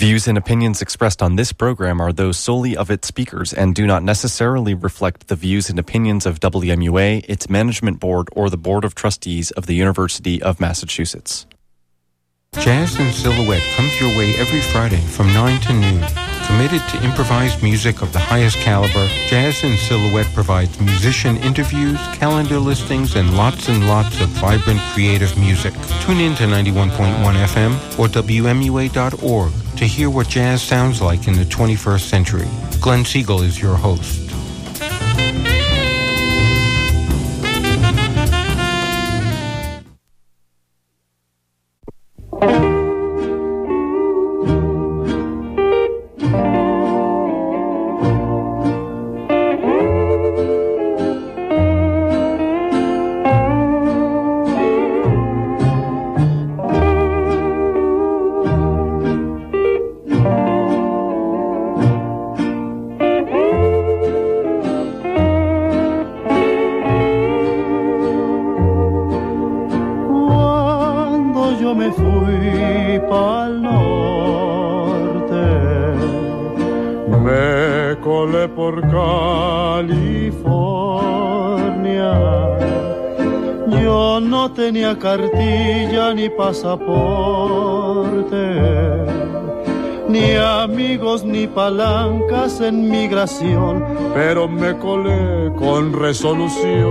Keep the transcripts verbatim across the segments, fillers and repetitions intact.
Views and opinions expressed on this program are those solely of its speakers and do not necessarily reflect the views and opinions of W M U A, its management board, or the Board of Trustees of the University of Massachusetts. Jazz in Silhouette comes your way every Friday from nine to noon. Committed to improvised music of the highest caliber, Jazz in Silhouette provides musician interviews, calendar listings, and lots and lots of vibrant, creative music. Tune in to ninety-one point one F M or W M U A dot org to hear what jazz sounds like in the twenty-first century. Glenn Siegel is your host. Cartilla ni pasaporte, ni amigos ni palancas en migración, pero me colé con resolución.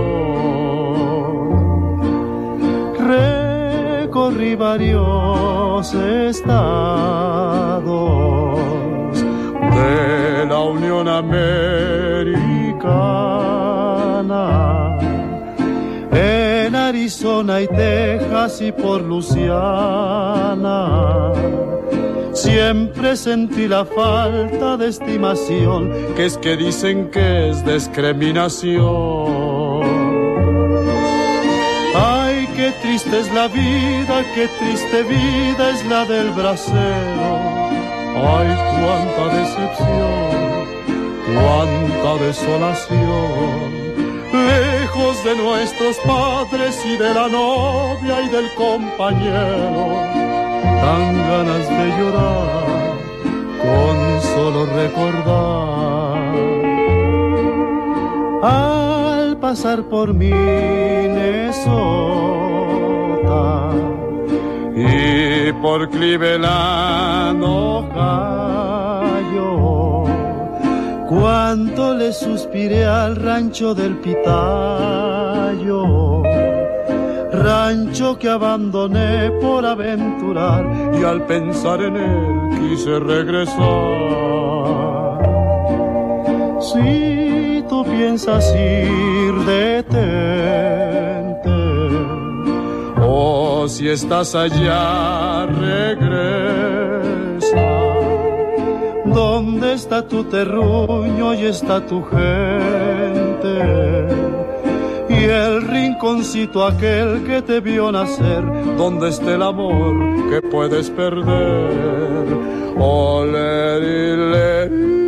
Recorrí varios estados de la Unión Americana, en Arizona y Texas y por Luisiana. Siempre sentí la falta de estimación, que es que dicen que es discriminación. Ay, qué triste es la vida, qué triste vida es la del bracero. Ay, cuánta decepción, cuánta desolación. Lejos de nuestros padres y de la novia y del compañero, dan ganas de llorar con solo recordar. Al pasar por Minnesota y por Cleveland, Ohio, cuánto le suspiré al rancho del Pitayo, rancho que abandoné por aventurar, y al pensar en él quise regresar. Si tú piensas ir, detente, o si estás allá, regresa. ¿Dónde está tu terruño y está tu gente? Y el rinconcito aquel que te vio nacer, ¿dónde está el amor que puedes perder? Ole, le, le.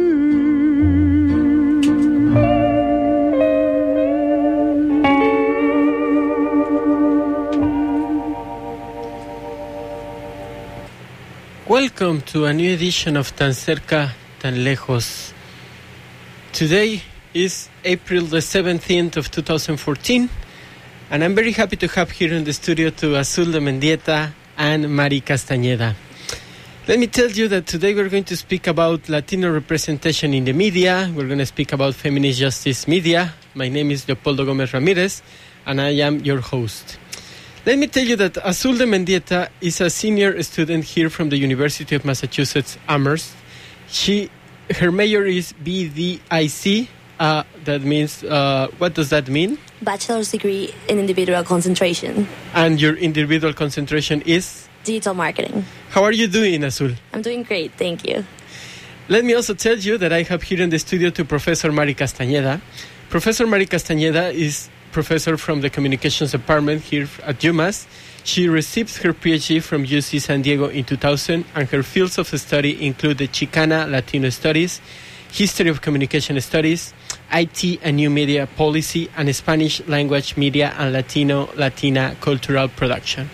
Welcome to a new edition of Tan Cerca, Tan Lejos. Today is April the seventeenth of two thousand fourteen, and I'm very happy to have here in the studio to Azul de Mendieta and Mari Castañeda. Let me tell you that today we're going to speak about Latino representation in the media. We're going to speak about feminist justice media. My name is Leopoldo Gomez Ramirez, and I am your host. Let me tell you that Azul de Mendieta is a senior student here from the University of Massachusetts Amherst. She, her major is B D I C. Uh, that means, uh, what does that mean? Bachelor's degree in individual concentration. And your individual concentration is? Digital marketing. How are you doing, Azul? I'm doing great, thank you. Let me also tell you that I have here in the studio to Professor Mari Castañeda. Professor Mari Castañeda is professor from the communications department here at UMass. She received her PhD from U C San Diego in two thousand, and her fields of study include the Chicana Latino Studies, History of Communication Studies, I T and New Media Policy, and Spanish Language Media and Latino Latina Cultural Production.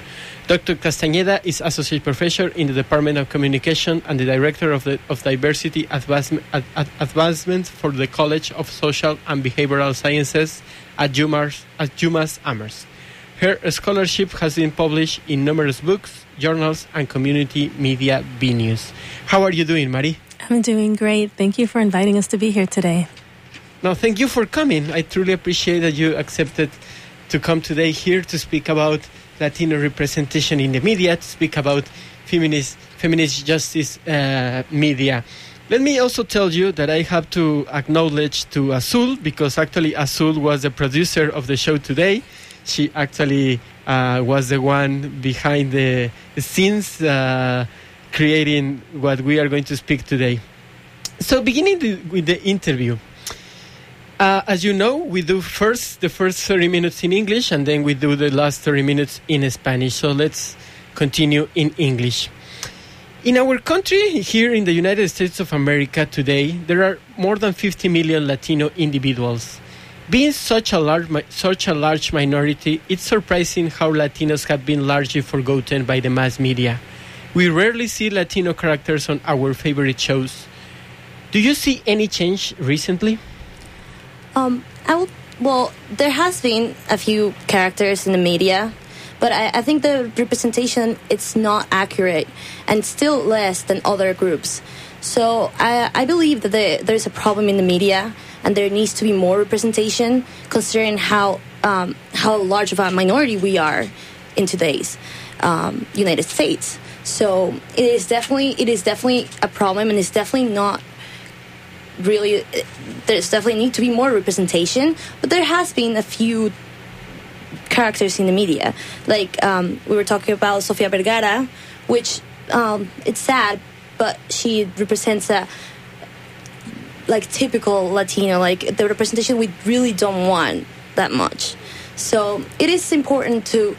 Doctor Castañeda is Associate Professor in the Department of Communication and the Director of the of Diversity Advancement, Ad, Ad, Advancement for the College of Social and Behavioral Sciences at UMass, at UMass Amherst. Her scholarship has been published in numerous books, journals, and community media venues. How are you doing, Mari? I'm doing great. Thank you for inviting us to be here today. No, thank you for coming. I truly appreciate that you accepted to come today here to speak about Latino representation in the media, to speak about feminist feminist justice uh, media. Let me also tell you that I have to acknowledge to Azul, because actually Azul was the producer of the show today. She actually uh, was the one behind the, the scenes, uh, creating what we are going to speak today. So beginning the, with the interview. Uh, as you know, we do first the first thirty minutes in English, and then we do the last thirty minutes in Spanish. So let's continue in English. In our country, here in the United States of America today, there are more than fifty million Latino individuals. Being such a large such a large minority, it's surprising how Latinos have been largely forgotten by the mass media. We rarely see Latino characters on our favorite shows. Do you see any change recently? Um, I will, well, there has been a few characters in the media, but I, I think the representation, it's not accurate and still less than other groups. So I, I believe that the, there's a problem in the media and there needs to be more representation, considering how um, how large of a minority we are in today's um, United States. So it is definitely it is definitely a problem, and it's definitely not really, there's definitely need to be more representation, but there has been a few characters in the media. Like um, we were talking about Sofia Vergara, which um, it's sad, but she represents a like typical Latino, like the representation we really don't want that much. So it is important to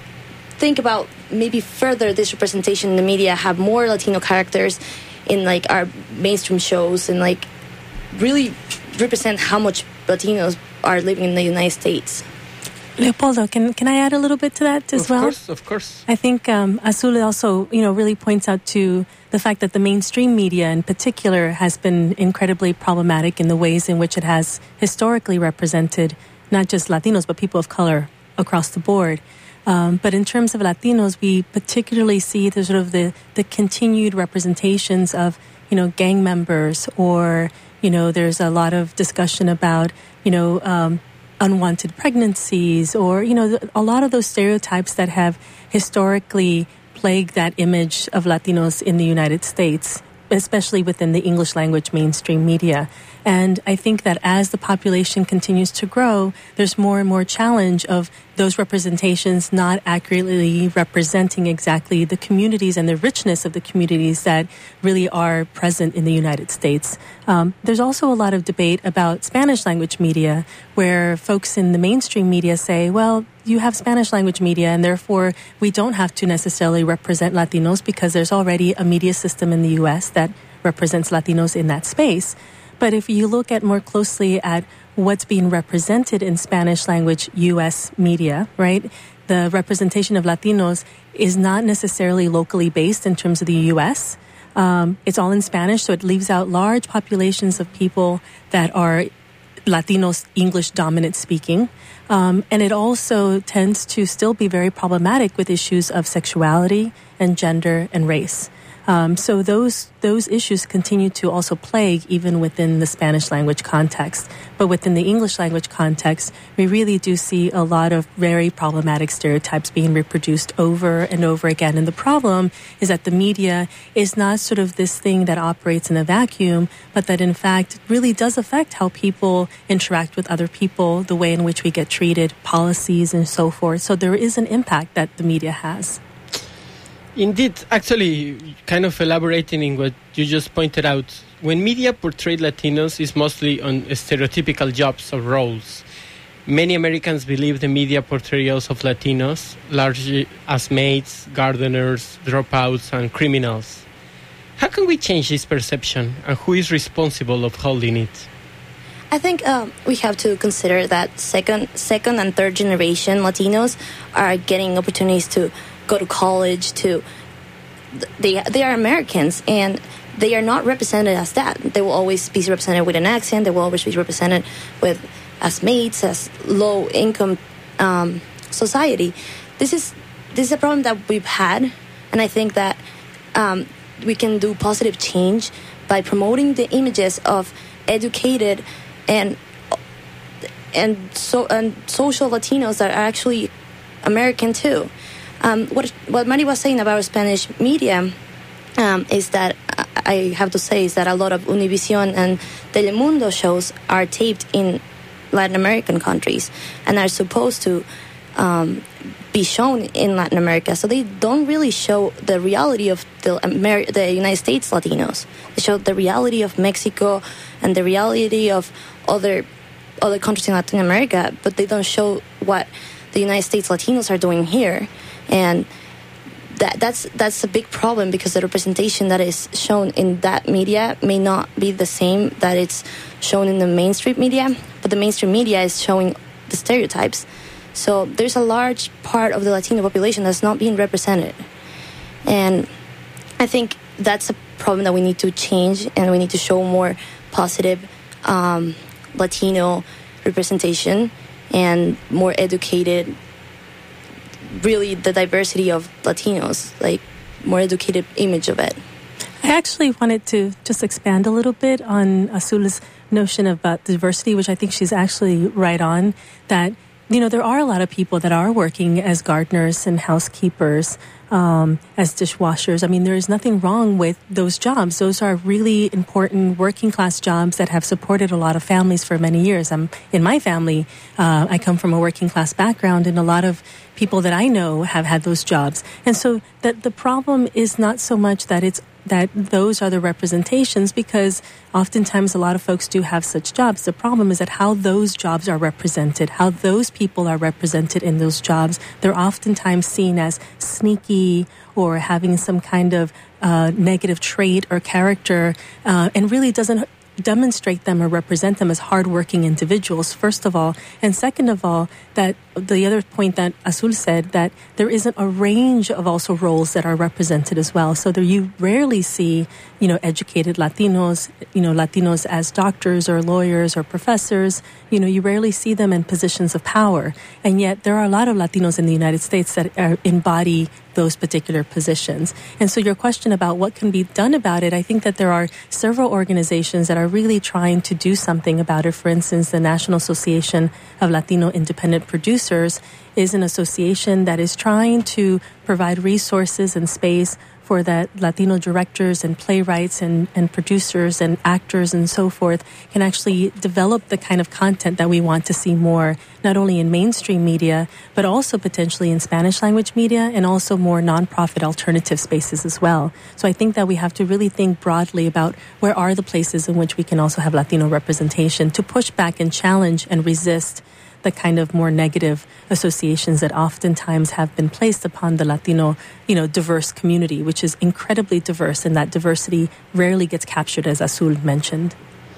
think about maybe further this representation in the media, have more Latino characters in like our mainstream shows, and like really represent how much Latinos are living in the United States. Leopoldo, can can I add a little bit to that as of well? Of course, of course. I think um, Azul also, you know, really points out to the fact that the mainstream media in particular has been incredibly problematic in the ways in which it has historically represented not just Latinos, but people of color across the board. Um, but in terms of Latinos, we particularly see the sort of the, the continued representations of, you know, gang members, or, you know, there's a lot of discussion about, you know, um, unwanted pregnancies, or, you know, a lot of those stereotypes that have historically plagued that image of Latinos in the United States, especially within the English language mainstream media. And I think that as the population continues to grow, there's more and more challenge of those representations not accurately representing exactly the communities and the richness of the communities that really are present in the United States. Um, there's also a lot of debate about Spanish language media, where folks in the mainstream media say, well, you have Spanish language media, and therefore we don't have to necessarily represent Latinos because there's already a media system in the U S that represents Latinos in that space. But if you look at more closely at what's being represented in Spanish language U S media, right, the representation of Latinos is not necessarily locally based in terms of the U S. Um, it's all in Spanish, so it leaves out large populations of people that are Latinos English dominant speaking. Um, and it also tends to still be very problematic with issues of sexuality and gender and race. Um, so those those issues continue to also plague even within the Spanish language context. But within the English language context, we really do see a lot of very problematic stereotypes being reproduced over and over again. And the problem is that the media is not sort of this thing that operates in a vacuum, but that in fact really does affect how people interact with other people, the way in which we get treated, policies, and so forth. So there is an impact that the media has. Indeed, actually, kind of elaborating in what you just pointed out, when media portrayed Latinos is mostly on stereotypical jobs or roles. Many Americans believe the media portrayals of Latinos largely as maids, gardeners, dropouts, and criminals. How can we change this perception, and who is responsible of holding it? I think um, we have to consider that second, second and third generation Latinos are getting opportunities to go to college, to they they are Americans, and they are not represented as that. They will always be represented with an accent. They will always be represented with as maids, as low income um, society. This is this is a problem that we've had, and I think that um, we can do positive change by promoting the images of educated and and so and social Latinos that are actually American too. Um, what what Mari was saying about Spanish media um, is that I have to say is that a lot of Univision and Telemundo shows are taped in Latin American countries and are supposed to um, be shown in Latin America. So they don't really show the reality of the, Amer- the United States Latinos. They show the reality of Mexico and the reality of other other countries in Latin America, but they don't show what the United States Latinos are doing here. And that that's that's a big problem, because the representation that is shown in that media may not be the same that it's shown in the mainstream media, but the mainstream media is showing the stereotypes. So there's a large part of the Latino population that's not being represented. And I think that's a problem that we need to change, and we need to show more positive um, Latino representation and more educated, really the diversity of Latinos, like more educated image of it. I actually wanted to just expand a little bit on Azul's notion about diversity, which I think she's actually right on, that, you know, there are a lot of people that are working as gardeners and housekeepers, um, as dishwashers. I mean, there is nothing wrong with those jobs. Those are really important working class jobs that have supported a lot of families for many years. I'm in my family, uh, I come from a working class background, and a lot of people that I know have had those jobs. And so that the problem is not so much that it's that those are the representations, because oftentimes a lot of folks do have such jobs. The problem is that how those jobs are represented, how those people are represented in those jobs. They're oftentimes seen as sneaky or having some kind of uh, negative trait or character, uh, and really doesn't demonstrate them or represent them as hardworking individuals, first of all. And second of all, that the other point that Azul said, that there isn't a range of also roles that are represented as well. So there you rarely see, you know, educated Latinos, you know, Latinos as doctors or lawyers or professors. You know, you rarely see them in positions of power. And yet there are a lot of Latinos in the United States that are, embody those particular positions. And so your question about what can be done about it, I think that there are several organizations that are really trying to do something about it. For instance, the National Association of Latino Independent Producers is an association that is trying to provide resources and space for that Latino directors and playwrights and, and producers and actors and so forth can actually develop the kind of content that we want to see more, not only in mainstream media, but also potentially in Spanish language media, and also more nonprofit alternative spaces as well. So I think that we have to really think broadly about where are the places in which we can also have Latino representation to push back and challenge and resist the kind of more negative associations that oftentimes have been placed upon the Latino, you know, diverse community, which is incredibly diverse, and that diversity rarely gets captured, as Azul mentioned.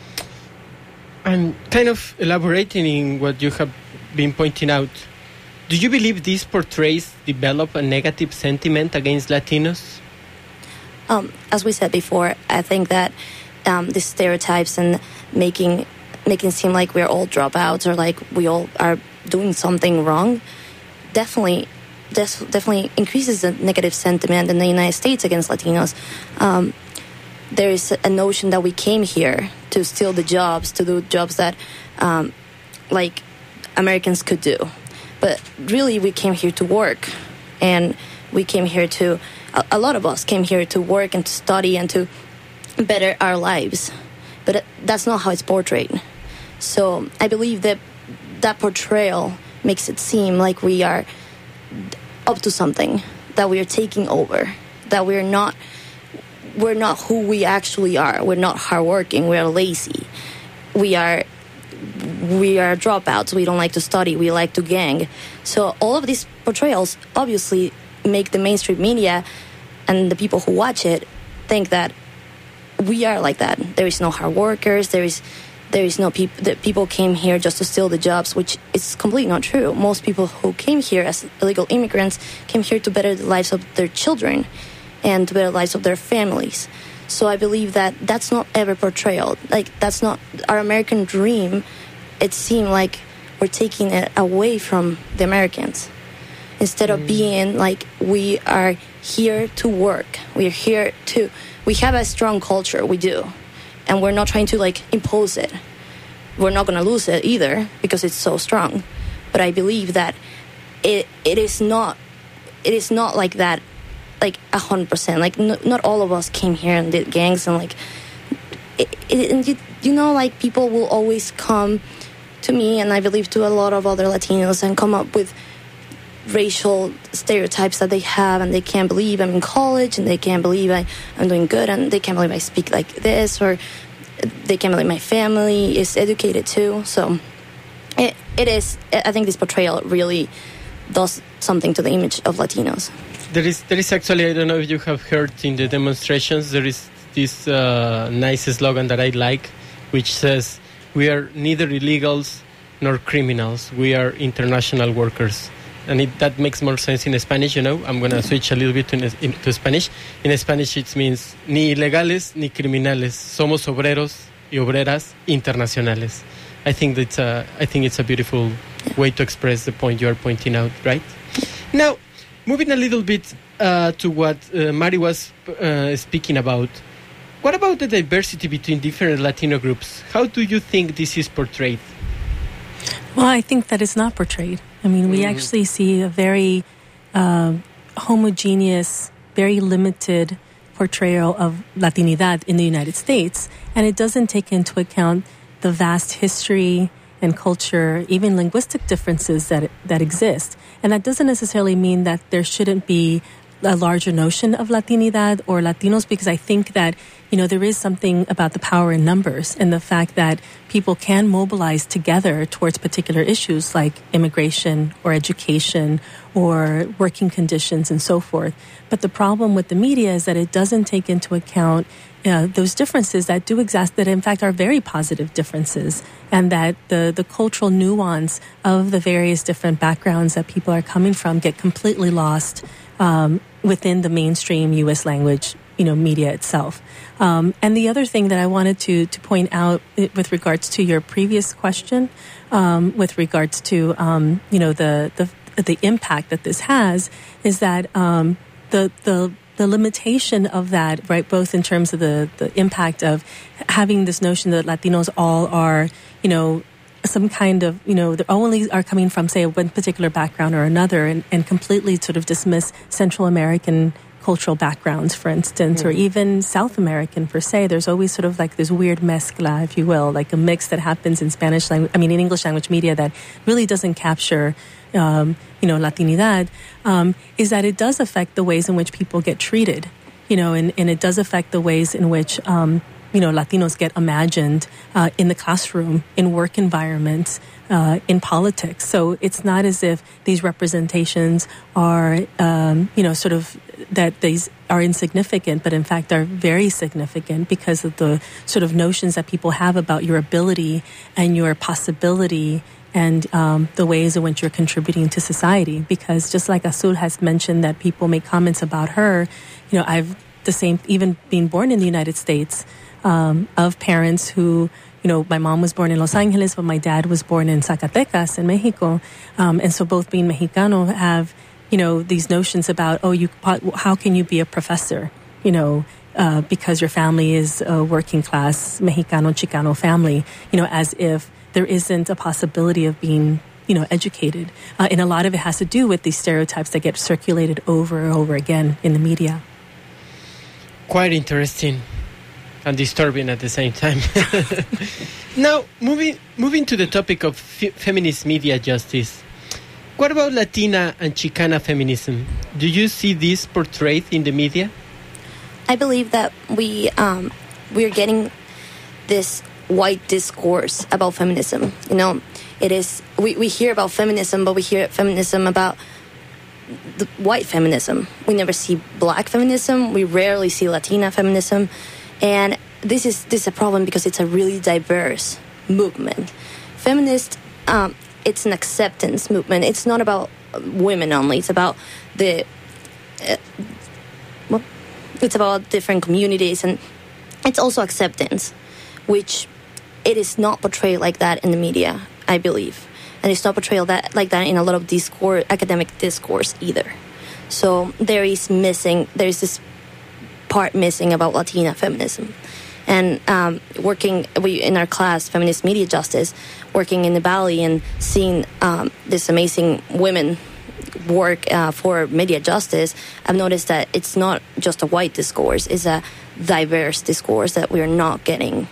And kind of elaborating in what you have been pointing out, do you believe these portrays develop a negative sentiment against Latinos? Um, as we said before, I think that um, the stereotypes and making making it seem like we're all dropouts or like we all are doing something wrong definitely des- definitely increases the negative sentiment in the United States against Latinos. Um, there is a notion that we came here to steal the jobs, to do jobs that um, like Americans could do. But really we came here to work, and we came here to, a, a lot of us came here to work and to study and to better our lives. But that's not how it's portrayed. So I believe that that portrayal makes it seem like we are up to something, that we are taking over, that we're not we're not who we actually are. We're not hardworking. We're lazy. We are we are dropouts. We don't like to study. We like to gang. So all of these portrayals obviously make the mainstream media and the people who watch it think that we are like that. There is no hard workers. There is there is no people that people came here just to steal the jobs, which is completely not true. Most people who came here as illegal immigrants came here to better the lives of their children and to better the lives of their families. So I believe that that's not ever portrayed. Like, that's not our American dream. It seemed like we're taking it away from the Americans. Instead of being like, we are here to work. We are here to, we have a strong culture, we do. And we're not trying to like impose it. We're not going to lose it either because it's so strong. But I believe that it it is not, it is not like that, like a hundred percent. Like n- not all of us came here and did gangs and like, it, it, and you, you know, like people will always come to me and I believe to a lot of other Latinos and come up with racial stereotypes that they have, and they can't believe I'm in college, and they can't believe I, I'm doing good, and they can't believe I speak like this, or they can't believe my family is educated too. So it, it is, I think this portrayal really does something to the image of Latinos. There is, there is actually, I don't know if you have heard in the demonstrations, there is this uh, nice slogan that I like, which says, we are neither illegals nor criminals, we are international workers. And it, that makes more sense in Spanish, you know. I'm going to switch a little bit to, in, to Spanish. In Spanish, it means ni ilegales ni criminales. Somos obreros y obreras internacionales. I think that's a, I think it's a beautiful way to express the point you are pointing out, right? Now, moving a little bit uh, to what uh, Mari was uh, speaking about. What about the diversity between different Latino groups? How do you think this is portrayed? Well, I think that it's not portrayed. I mean, we mm-hmm. actually see a very uh, homogeneous, very limited portrayal of Latinidad in the United States, and it doesn't take into account the vast history and culture, even linguistic differences that that exist. And that doesn't necessarily mean that there shouldn't be a larger notion of Latinidad or Latinos, because I think that, you know, there is something about the power in numbers and the fact that people can mobilize together towards particular issues like immigration or education or working conditions and so forth. But the problem with the media is that it doesn't take into account uh, those differences that do exist, that in fact are very positive differences, and that the, the cultural nuance of the various different backgrounds that people are coming from get completely lost um, within the mainstream U S language, you know, media itself. Um, and the other thing that I wanted to to point out with regards to your previous question, um, with regards to um, you know the the the impact that this has, is that um, the the the limitation of that, right, both in terms of the the impact of having this notion that Latinos all are, you know, some kind of, you know, they only are coming from, say, one particular background or another, and, and completely sort of dismiss Central American cultural backgrounds, for instance, mm. or even South American per se. There's always sort of like this weird mezcla, if you will, like a mix that happens in Spanish language, I mean, in English language media that really doesn't capture, um, you know, Latinidad, um, is that it does affect the ways in which people get treated, you know, and, and it does affect the ways in which, um, you know, Latinos get imagined uh, in the classroom, in work environments, uh, in politics. So it's not as if these representations are, um, you know, sort of that these are insignificant, but in fact are very significant because of the sort of notions that people have about your ability and your possibility and um, the ways in which you're contributing to society. Because just like Azul has mentioned that people make comments about her, you know, I've the same, even being born in the United States, Um, of parents who, you know, my mom was born in Los Angeles, but my dad was born in Zacatecas in Mexico. Um, and so both being Mexicano have, you know, these notions about, oh, you, how can you be a professor, you know, uh, because your family is a working class Mexicano, Chicano family, you know, as if there isn't a possibility of being, you know, educated. Uh, and a lot of it has to do with these stereotypes that get circulated over and over again in the media. Quite interesting. And disturbing at the same time. Now, moving moving to the topic of fe- feminist media justice. What about Latina and Chicana feminism? Do you see this portrayed in the media? I believe that we um, we're getting this white discourse about feminism. You know, it is we, we hear about feminism, but we hear feminism about the white feminism. We never see black feminism. We rarely see Latina feminism. And this is this is a problem because it's a really diverse movement. Feminist, um, it's an acceptance movement. It's not about women only. It's about the, uh, well, it's about different communities, and it's also acceptance, which it is not portrayed like that in the media, I believe. And it's not portrayed that like that in a lot of discourse, academic discourse either. So there is missing, there is this part missing about Latina feminism. And um, working we in our class, Feminist Media Justice, working in the Valley and seeing um, this amazing women work uh, for media justice, I've noticed that it's not just a white discourse, it's a diverse discourse that we're not getting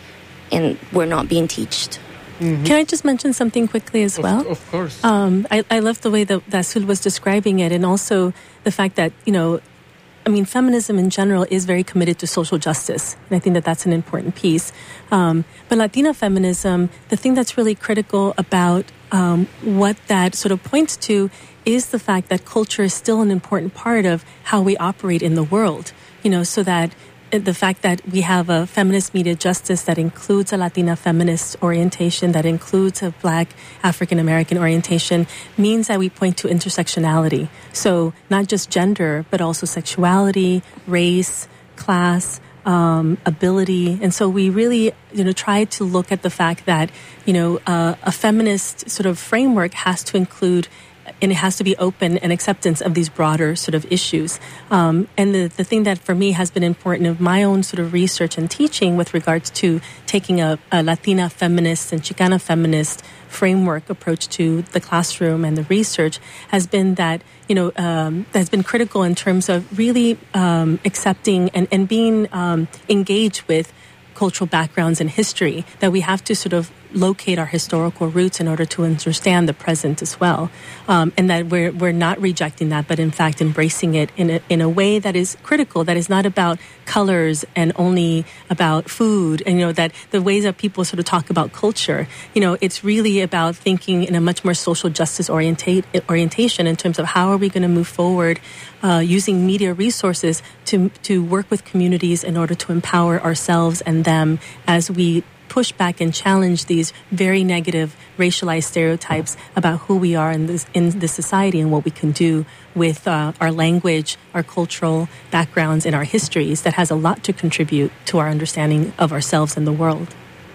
and we're not being taught. Mm-hmm. Can I just mention something quickly as well? Of, of course. Um, I, I love the way that, that Azul was describing it, and also the fact that, you know, I mean, feminism in general is very committed to social justice, and I think that that's an important piece. Um, but Latina feminism, the thing that's really critical about um, what that sort of points to is the fact that culture is still an important part of how we operate in the world, you know, so that the fact that we have a feminist media justice that includes a Latina feminist orientation, that includes a Black African American orientation, means that we point to intersectionality. So not just gender, but also sexuality, race, class, um, ability. And so we really, you know, try to look at the fact that, you know, uh, a feminist sort of framework has to include, and it has to be open and acceptance of these broader sort of issues. Um, and the, the thing that for me has been important of my own sort of research and teaching with regards to taking a, a Latina feminist and Chicana feminist framework approach to the classroom and the research has been that, you know, um, has been critical in terms of really um, accepting and, and being um, engaged with cultural backgrounds and history, that we have to sort of locate our historical roots in order to understand the present as well. Um, and that we're we're not rejecting that, but in fact embracing it in a, in a way that is critical, that is not about colors and only about food. And, you know, that the ways that people sort of talk about culture, you know, it's really about thinking in a much more social justice orientate, orientation in terms of how are we going to move forward uh, using media resources to to work with communities in order to empower ourselves and them as we push back and challenge these very negative racialized stereotypes about who we are in this in this society and what we can do with uh, our language, our cultural backgrounds, and our histories that has a lot to contribute to our understanding of ourselves and the world.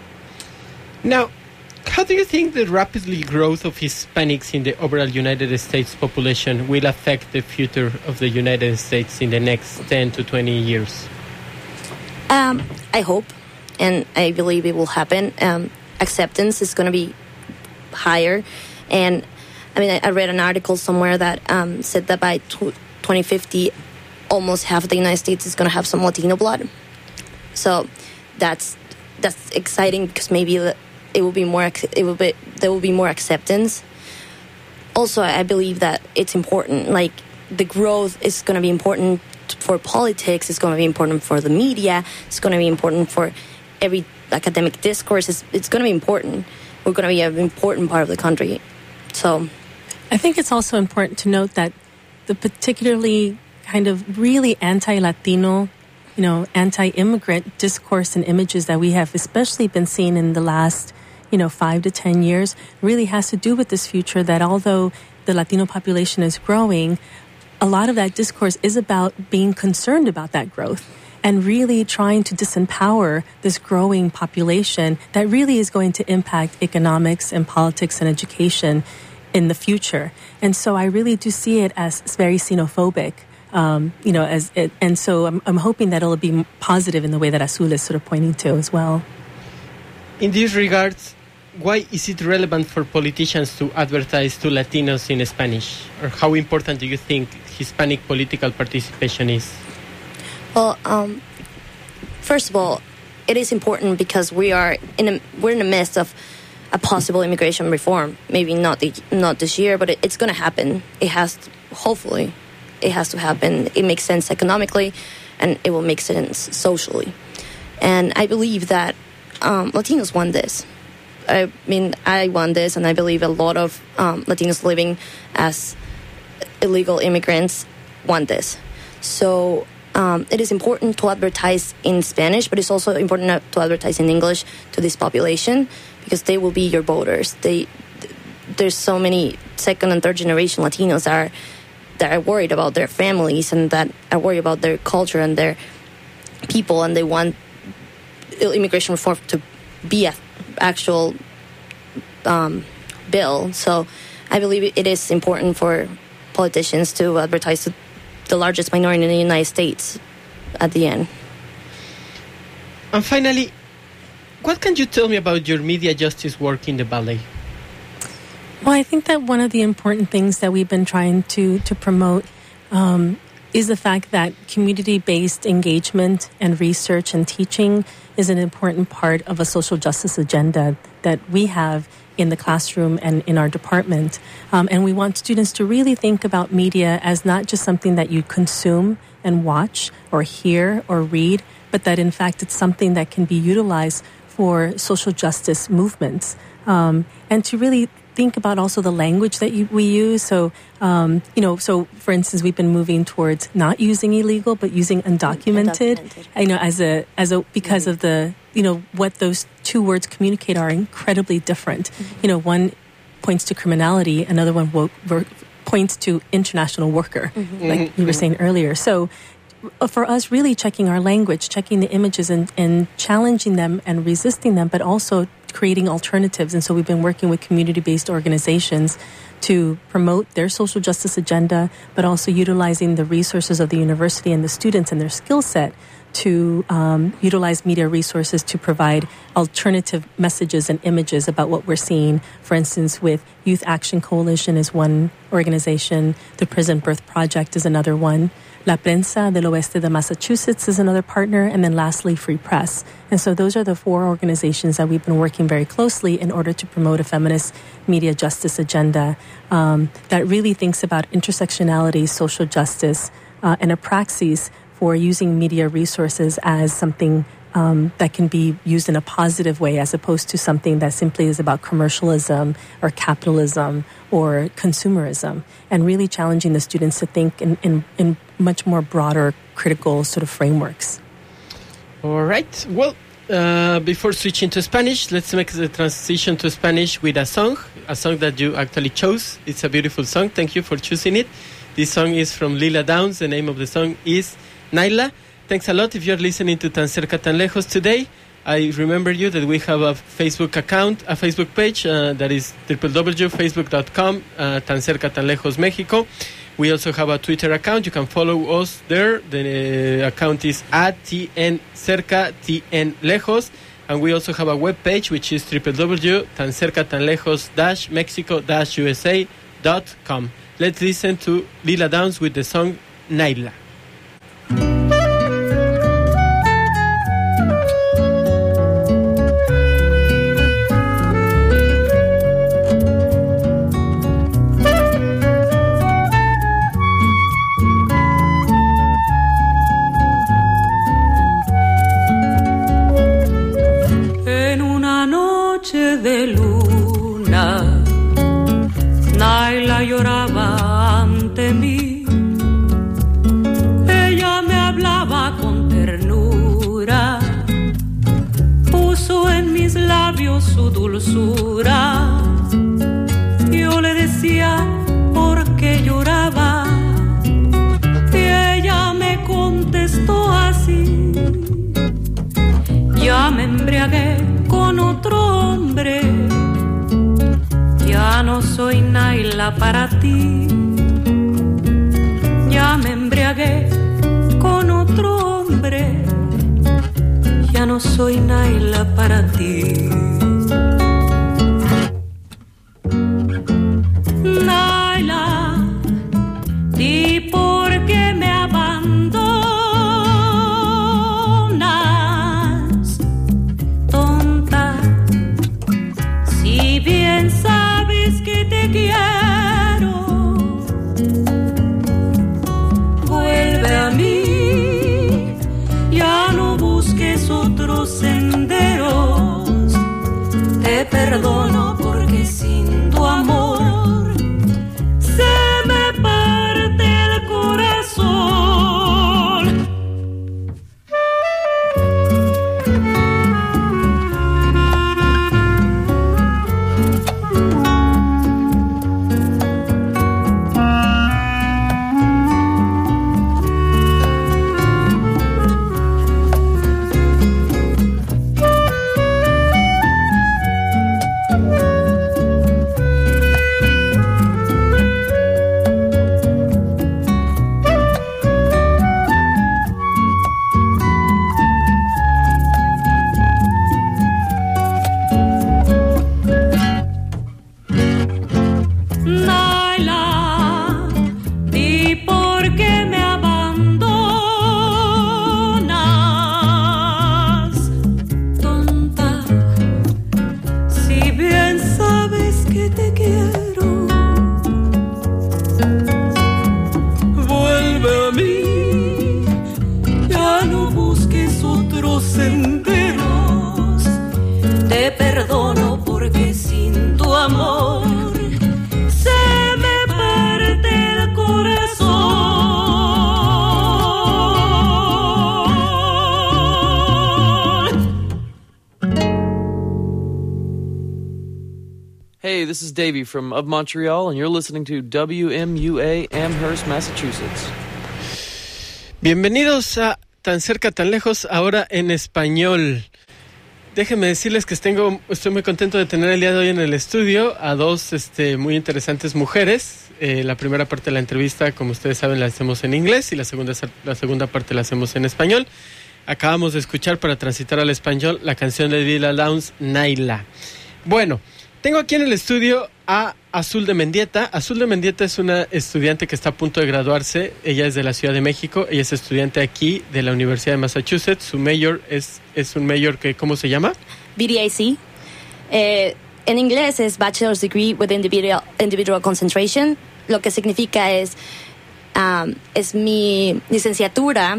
Now, how do you think the rapidly growth of Hispanics in the overall United States population will affect the future of the United States in the next ten to twenty years? Um, I hope. And I believe it will happen. Um, acceptance is going to be higher. And, I mean, I, I read an article somewhere that um, said that by twenty fifty, almost half of the United States is going to have some Latino blood. So that's that's exciting because maybe it will be more, it will be, there will be more acceptance. Also, I believe that it's important. Like, the growth is going to be important for politics. It's going to be important for the media. It's going to be important for every academic discourse. Is it's going to be important. We're going to be an important part of the country. So I think it's also important to note that the particularly kind of really anti-Latino, you know, anti-immigrant discourse and images that we have especially been seeing in the last, you know, five to ten years really has to do with this future that although the Latino population is growing, a lot of that discourse is about being concerned about that growth and really trying to disempower this growing population that really is going to impact economics and politics and education in the future. And so I really do see it as very xenophobic, um, you know, as it, and so I'm, I'm hoping that it'll be positive in the way that Azul is sort of pointing to as well. In these regards, why is it relevant for politicians to advertise to Latinos in Spanish? Or how important do you think Hispanic political participation is? Well, um, first of all, it is important because we are in a, we're in the midst of a possible immigration reform. Maybe not the, not this year, but it, it's going to happen. It has to, hopefully, it has to happen. It makes sense economically, and it will make sense socially. And I believe that um, Latinos want this. I mean, I want this, and I believe a lot of um, Latinos living as illegal immigrants want this. So um, it is important to advertise in Spanish, but it's also important to advertise in English to this population because they will be your voters. They, there's so many second and third generation Latinos that are, that are worried about their families and that are worried about their culture and their people, and they want immigration reform to be an actual um, bill. So I believe it is important for politicians to advertise to the largest minority in the United States at the end. And finally, what can you tell me about your media justice work in the ballet? Well, I think that one of the important things that we've been trying to, to promote um, is the fact that community-based engagement and research and teaching is an important part of a social justice agenda that we have in the classroom and in our department. Um, and we want students to really think about media as not just something that you consume and watch or hear or read, but that in fact it's something that can be utilized for social justice movements. Um, and to really think about also the language that you, we use. So, um, you know, so for instance, we've been moving towards not using illegal, but using undocumented, undocumented. You know, as a, as a, because mm-hmm. of the, you know, what those two words communicate are incredibly different. Mm-hmm. You know, one points to criminality, another one wo- wo- points to international worker, mm-hmm. like mm-hmm. you were saying earlier. So for us, really checking our language, checking the images and, and challenging them and resisting them, but also creating alternatives. And so we've been working with community-based organizations to promote their social justice agenda, but also utilizing the resources of the university and the students and their skill set to um, utilize media resources to provide alternative messages and images about what we're seeing. For instance, with Youth Action Coalition is one organization, the Prison Birth Project is another one, La Prensa del Oeste de Massachusetts is another partner, and then lastly, Free Press. And so those are the four organizations that we've been working very closely in order to promote a feminist media justice agenda um, that really thinks about intersectionality, social justice, uh, and a praxis for using media resources as something um, that can be used in a positive way, as opposed to something that simply is about commercialism or capitalism or consumerism, and really challenging the students to think in, in, in much more broader critical sort of frameworks. All right. Well, uh, before switching to Spanish, let's make the transition to Spanish with a song, a song that you actually chose. It's a beautiful song. Thank you for choosing it. This song is from Lila Downs. The name of the song is Naila. Thanks a lot if you're listening to Tan Cerca Tan Lejos today. I remember you that we have a Facebook account, a Facebook page uh, that is w w w dot facebook dot com, uh, Tan Cerca Tan Lejos Mexico. We also have a Twitter account. You can follow us there. The uh, account is at tn cerca tn lejos, and we also have a web page which is w w w dot tan cerca tan lejos dash mexico dash u s a dot com. Let's listen to Lila Downs with the song Naila. De luna, Naila lloraba ante mí. Ella me hablaba con ternura, puso en mis labios su dulzura. Yo le decía por qué lloraba y ella me contestó así: ya me embriagué con otro hombre, ya no soy Naila para ti. Ya me embriagué con otro hombre, ya no soy Naila para ti. Naila, ¿y por qué me abandonas? Bien sabes que te quiero, vuelve a mí, ya no busques otros senderos. Te perdono porque sin tu amor se me parte el corazón. Hey, this is Davey from Of Montreal, and you're listening to W M U A Amherst, Massachusetts. Bienvenidos a Tan Cerca, Tan Lejos, ahora en español. Déjenme decirles que tengo, estoy muy contento de tener el día de hoy en el estudio a dos este, muy interesantes mujeres. Eh, la primera parte de la entrevista, como ustedes saben, la hacemos en inglés y la segunda, la segunda parte la hacemos en español. Acabamos de escuchar, para transitar al español, la canción de Lila Downs, Naila. Bueno, tengo aquí en el estudio a Azul de Mendieta. Azul de Mendieta es una estudiante que está a punto de graduarse. Ella es de la Ciudad de México. Ella es estudiante aquí de la Universidad de Massachusetts. Su major es, es un major que, ¿cómo se llama? B D A C. Eh, en inglés es Bachelor's Degree with Individual, individual Concentration. Lo que significa es, um, es mi licenciatura,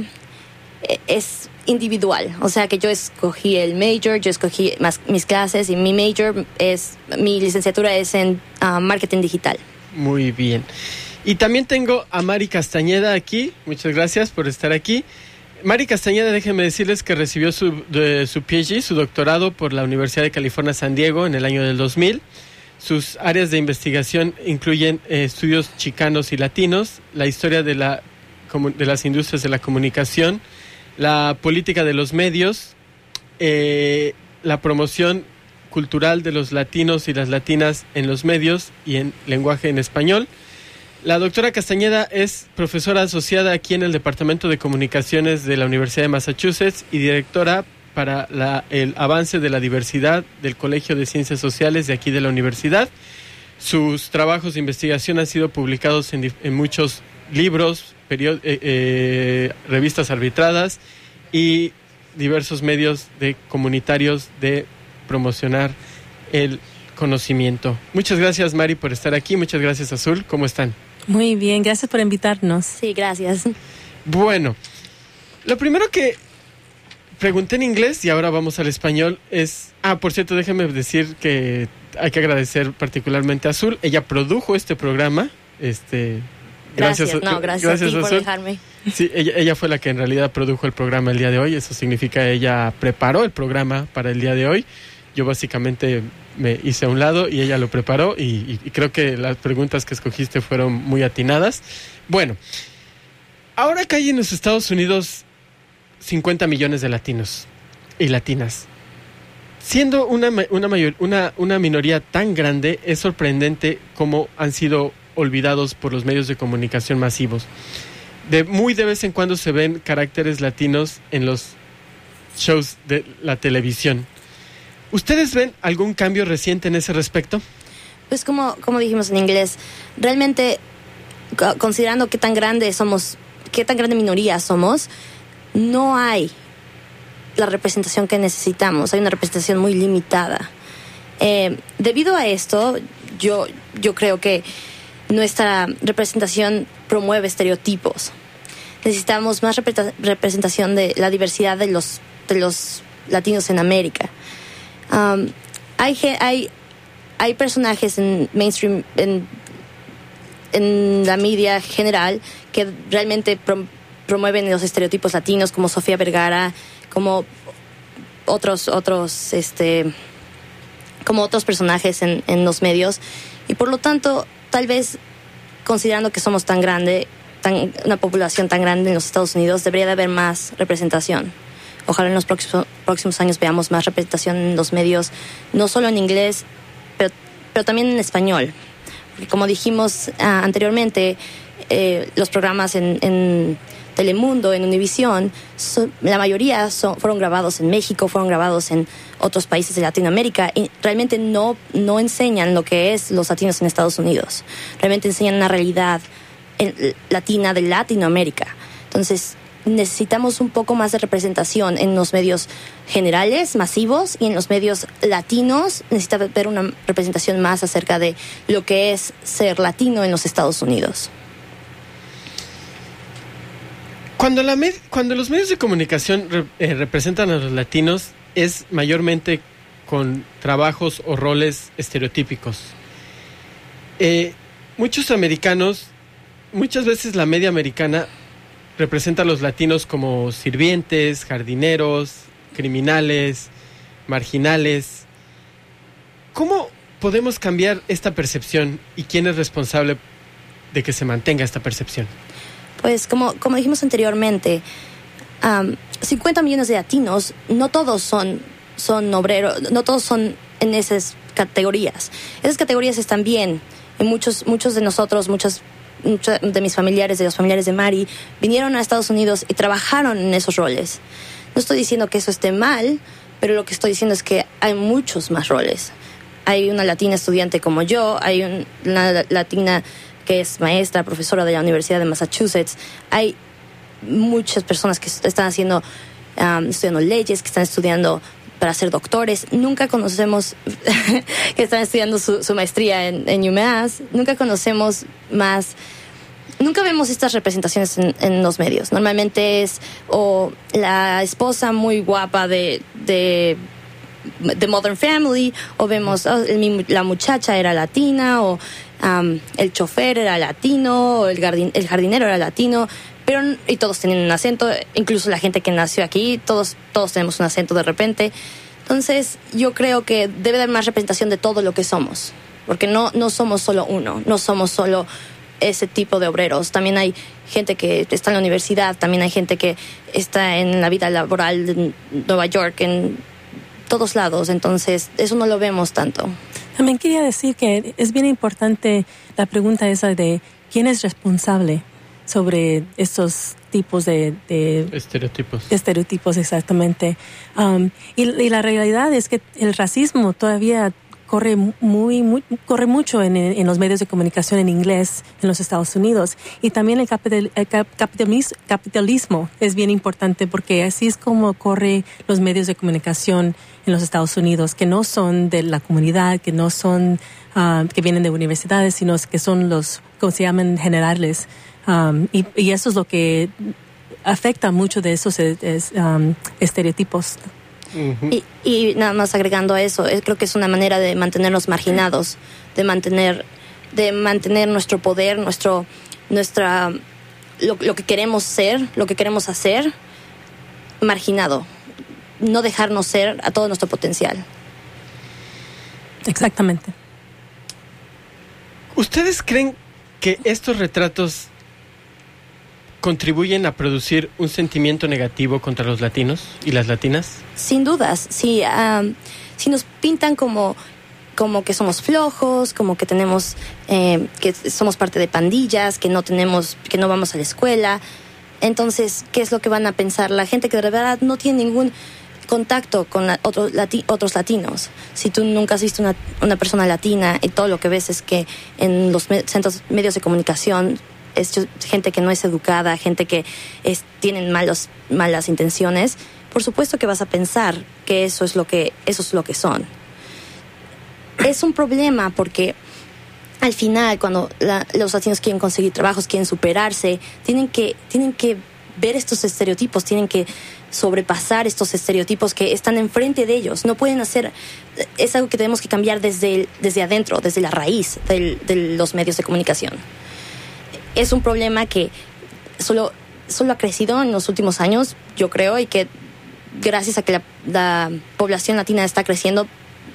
es individual, o sea que yo escogí el major, yo escogí más, mis clases, y mi major es, mi licenciatura es en uh, marketing digital. Muy bien. Y también tengo a Mari Castañeda aquí. Muchas gracias por estar aquí. Mari Castañeda, déjenme decirles que recibió su, de, su P H D, su doctorado, por la Universidad de California, San Diego, en el año del dos mil. Sus áreas de investigación incluyen eh, estudios chicanos y latinos, la historia de, la, de las industrias de la comunicación, la política de los medios, eh, la promoción cultural de los latinos y las latinas en los medios y en lenguaje en español. La doctora Castañeda es profesora asociada aquí en el Departamento de Comunicaciones de la Universidad de Massachusetts y directora para la, el avance de la diversidad del Colegio de Ciencias Sociales de aquí de la universidad. Sus trabajos de investigación han sido publicados en, en muchos libros, period- eh, eh, revistas arbitradas y diversos medios de comunitarios de promocionar el conocimiento. Muchas gracias, Mari, por estar aquí. Muchas gracias, Azul. ¿Cómo están? Muy bien, gracias por invitarnos. Sí, gracias. Bueno, lo primero que pregunté en inglés y ahora vamos al español es... Ah, por cierto, déjenme decir que hay que agradecer particularmente a Azul. Ella produjo este programa. Este... Gracias, gracias, no, gracias, gracias a ti por Azul. Dejarme. Sí, ella, ella fue la que en realidad produjo el programa el día de hoy. Eso significa ella preparó el programa para el día de hoy. Yo básicamente me hice a un lado y ella lo preparó y, y, y creo que las preguntas que escogiste fueron muy atinadas. Bueno, ahora que hay en los Estados Unidos cincuenta millones de latinos y latinas, siendo una, una, mayor, una, una minoría tan grande, es sorprendente cómo han sido olvidados por los medios de comunicación masivos. De muy de vez en cuando se ven caracteres latinos en los shows de la televisión. ¿Ustedes ven algún cambio reciente en ese respecto? Pues como, como dijimos en inglés, realmente considerando qué tan grande somos, qué tan grande minoría somos, no hay la representación que necesitamos. Hay una representación muy limitada. Eh, debido a esto, yo, yo creo que nuestra representación promueve estereotipos. Necesitamos más repre- representación de la diversidad de los, de los latinos en América. Um, hay, hay, hay personajes en mainstream, en, en la media general, que realmente pro, promueven los estereotipos latinos, como Sofía Vergara, como otros, otros, este, como otros personajes en, en los medios, y por lo tanto, tal vez, considerando que somos tan grande, tan, una población tan grande en los Estados Unidos, debería de haber más representación. Ojalá en los próximos, próximos años veamos más representación en los medios, no solo en inglés, pero, pero también en español. Porque como dijimos uh, anteriormente, eh, los programas en, en Telemundo, en Univisión, so, la mayoría son, fueron grabados en México, fueron grabados en otros países de Latinoamérica y realmente no, no enseñan lo que es los latinos en Estados Unidos. Realmente enseñan una realidad en, latina de Latinoamérica. Entonces, necesitamos un poco más de representación en los medios generales, masivos, y en los medios latinos necesita ver una representación más acerca de lo que es ser latino en los Estados Unidos. Cuando, la med- cuando los medios de comunicación re- eh, representan a los latinos, es mayormente con trabajos o roles estereotípicos. Eh, muchos americanos, muchas veces la media americana representa a los latinos como sirvientes, jardineros, criminales, marginales. ¿Cómo podemos cambiar esta percepción y quién es responsable de que se mantenga esta percepción? Pues como, como dijimos anteriormente, um, cincuenta millones de latinos, no todos son, son obreros, no todos son en esas categorías. Esas categorías están bien. Y muchos, muchos de nosotros, muchos, muchos de mis familiares, de los familiares de Mari, vinieron a Estados Unidos y trabajaron en esos roles. No estoy diciendo que eso esté mal, pero lo que estoy diciendo es que hay muchos más roles. Hay una latina estudiante como yo, hay un, una latina que es maestra, profesora de la Universidad de Massachusetts. Hay muchas personas que están haciendo, um, estudiando leyes, que están estudiando para ser doctores. Nunca conocemos que están estudiando su, su maestría en, en UMass. Nunca conocemos más, nunca vemos estas representaciones en, en los medios. Normalmente es o la esposa muy guapa de, de, de Modern Family, o vemos oh, el, la muchacha era latina, o um, el chofer era latino, o el, jardin, el jardinero era latino. Pero, y todos tienen un acento, incluso la gente que nació aquí, todos, todos tenemos un acento de repente. Entonces, yo creo que debe haber más representación de todo lo que somos, porque no, no somos solo uno, no somos solo ese tipo de obreros. También hay gente que está en la universidad, también hay gente que está en la vida laboral en Nueva York, en todos lados. Entonces, eso no lo vemos tanto. También quería decir que es bien importante la pregunta esa de quién es responsable sobre estos tipos de, de estereotipos. Estereotipos, exactamente. Um, y, y la realidad es que el racismo todavía corre muy, muy corre mucho en, en los medios de comunicación en inglés en los Estados Unidos. Y también el, capital, el capitalismo, capitalismo es bien importante, porque así es como corre los medios de comunicación en los Estados Unidos, que no son de la comunidad, que no son uh, que vienen de universidades, sino que son los, como se llaman, generales. Um, y, y eso es lo que afecta mucho de esos es, um, estereotipos. Uh-huh. Y, y nada más agregando a eso, es, creo que es una manera de mantenernos marginados, de mantener, de mantener nuestro poder, nuestro, nuestra, lo, lo que queremos ser, lo que queremos hacer, marginado, no dejarnos ser a todo nuestro potencial. Exactamente. ¿Ustedes creen que estos retratos contribuyen a producir un sentimiento negativo contra los latinos y las latinas? Sin dudas, sí. Um, si nos pintan como, como que somos flojos, como que tenemos, eh, que somos parte de pandillas, que no tenemos, que no vamos a la escuela, entonces, ¿qué es lo que van a pensar la gente que de verdad no tiene ningún contacto con la, otro, lati, otros latinos? Si tú nunca has visto una, una persona latina y todo lo que ves es que en los me, centros, medios de comunicación es gente que no es educada, gente que es, tienen malos, malas intenciones, por supuesto que vas a pensar que eso es lo que, eso es lo que son. Es un problema porque al final, cuando la, los latinos quieren conseguir trabajos, quieren superarse, tienen que, tienen que ver estos estereotipos, tienen que sobrepasar estos estereotipos que están enfrente de ellos. No pueden hacer, es algo que tenemos que cambiar desde, desde adentro, desde la raíz del, de los medios de comunicación. Es un problema que solo, solo ha crecido en los últimos años, yo creo, y que gracias a que la, la población latina está creciendo,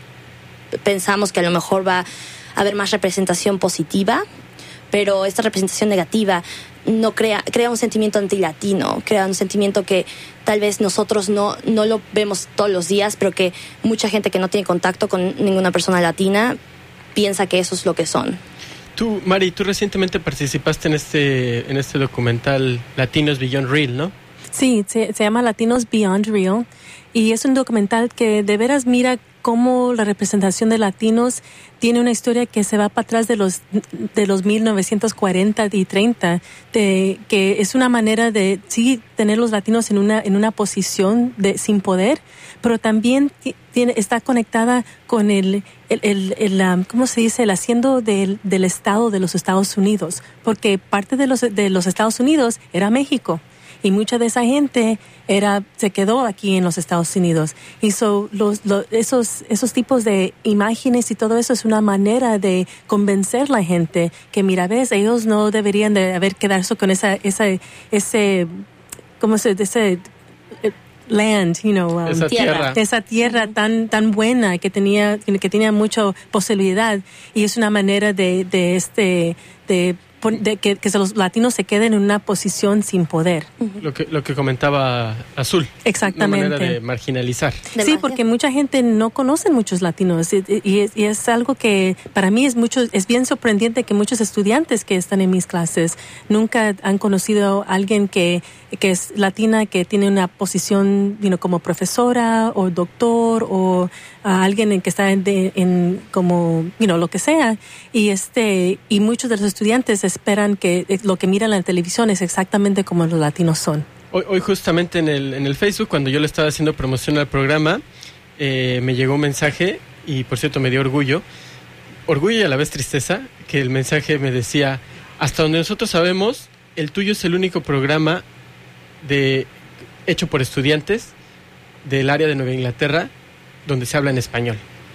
pensamos que a lo mejor va a haber más representación positiva, pero esta representación negativa no crea, crea un sentimiento antilatino, crea un sentimiento que tal vez nosotros no, no lo vemos todos los días, pero que mucha gente que no tiene contacto con ninguna persona latina piensa que eso es lo que son. Tú, Mari, tú recientemente participaste en este, en este documental Latinos Beyond Real, ¿no? Sí, se, se llama Latinos Beyond Real, y es un documental que de veras mira cómo la representación de latinos tiene una historia que se va para atrás de los de los mil novecientos cuarenta y treinta, de, que es una manera de sí tener los latinos en una en una posición de sin poder, pero también tiene está conectada con el el el, el, el ¿cómo se dice? El haciendo del del estado de los Estados Unidos, porque parte de los de los Estados Unidos era México. Y mucha de esa gente era se quedó aquí en los Estados Unidos. Y so, los, los, esos, esos tipos de imágenes y todo eso es una manera de convencer a la gente que, mira, ves, ellos no deberían de haber quedarse con esa, esa, ese, ¿cómo se dice? land, you know, um, esa tierra, esa tierra uh-huh. tan tan buena que tenía que tenía mucha posibilidad, y es una manera de de este de de que, que los latinos se queden en una posición sin poder. Uh-huh. Lo que lo que comentaba Azul. Exactamente. Una manera de marginalizar. De sí, porque mucha gente no conoce muchos latinos y, y, es, y es algo que para mí es mucho es bien sorprendente que muchos estudiantes que están en mis clases nunca han conocido a alguien que que es latina, que tiene una posición, you know, como profesora o doctor o a alguien en que está en, de, en como, you know, lo que sea, y este y muchos de los estudiantes esperan que lo que miran en la televisión es exactamente como los latinos son. Hoy, hoy justamente en el en el Facebook, cuando yo le estaba haciendo promoción al programa, eh, me llegó un mensaje, y por cierto me dio orgullo, orgullo y a la vez tristeza, que el mensaje me decía: hasta donde nosotros sabemos, el tuyo es el único programa de hecho por estudiantes del área de Nueva Inglaterra donde se habla en español.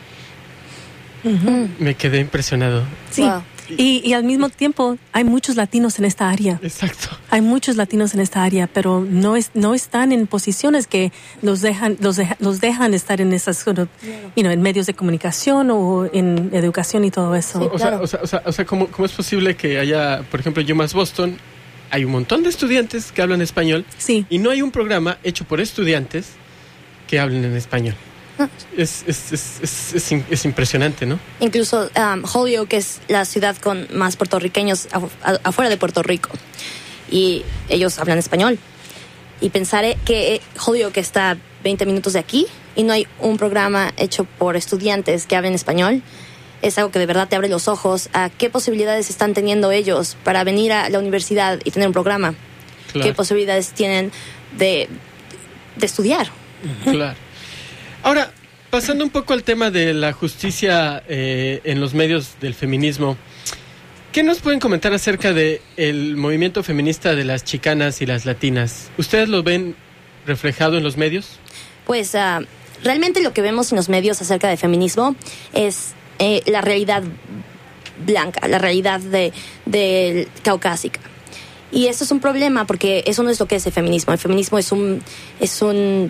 Uh-huh. Me quedé impresionado. Sí. Wow. Y, y al mismo tiempo hay muchos latinos en esta área. Exacto. Hay muchos latinos en esta área, pero no es no están en posiciones que los dejan los deja, los dejan estar en esas sort of, you know, en medios de comunicación o en educación y todo eso. Sí, o, claro. o sea, o sea, o sea, ¿cómo, cómo es posible que haya, por ejemplo, U Mass Boston, hay un montón de estudiantes que hablan español, sí, y no hay un programa hecho por estudiantes que hablen en español? Ah. Es, es, es, es, es, es impresionante, ¿no? Incluso um, Holyoke es la ciudad con más puertorriqueños afu- afuera de Puerto Rico, y ellos hablan español. Y pensar que Holyoke está veinte minutos de aquí y no hay un programa hecho por estudiantes que hablen español, es algo que de verdad te abre los ojos a qué posibilidades están teniendo ellos para venir a la universidad y tener un programa. Claro. Qué posibilidades tienen de, de estudiar. Claro. Ahora, pasando un poco al tema de la justicia eh, en los medios del feminismo, ¿qué nos pueden comentar acerca de el movimiento feminista de las chicanas y las latinas? ¿Ustedes lo ven reflejado en los medios? Pues uh, realmente lo que vemos en los medios acerca del feminismo es eh, la realidad blanca, la realidad de, de caucásica. Y eso es un problema porque eso no es lo que es el feminismo. El feminismo es un es un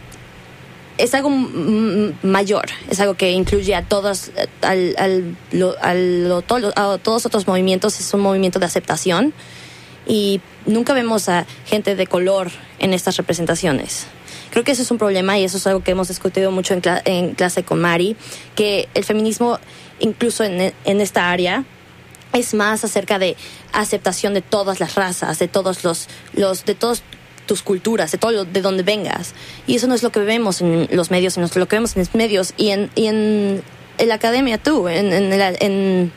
es algo m- mayor, es algo que incluye a todos al, al, lo, al, lo, to, a todos otros movimientos. Es un movimiento de aceptación y nunca vemos a gente de color en estas representaciones. Creo que eso es un problema y eso es algo que hemos discutido mucho en, cl- en clase con Mari, que el feminismo, incluso en, en esta área, es más acerca de aceptación de todas las razas, de todos los, los de todas tus culturas, de todo lo, de donde vengas. Y eso no es lo que vemos en los medios, sino lo que vemos en los medios y en, y en, en la academia tú, en, en, en,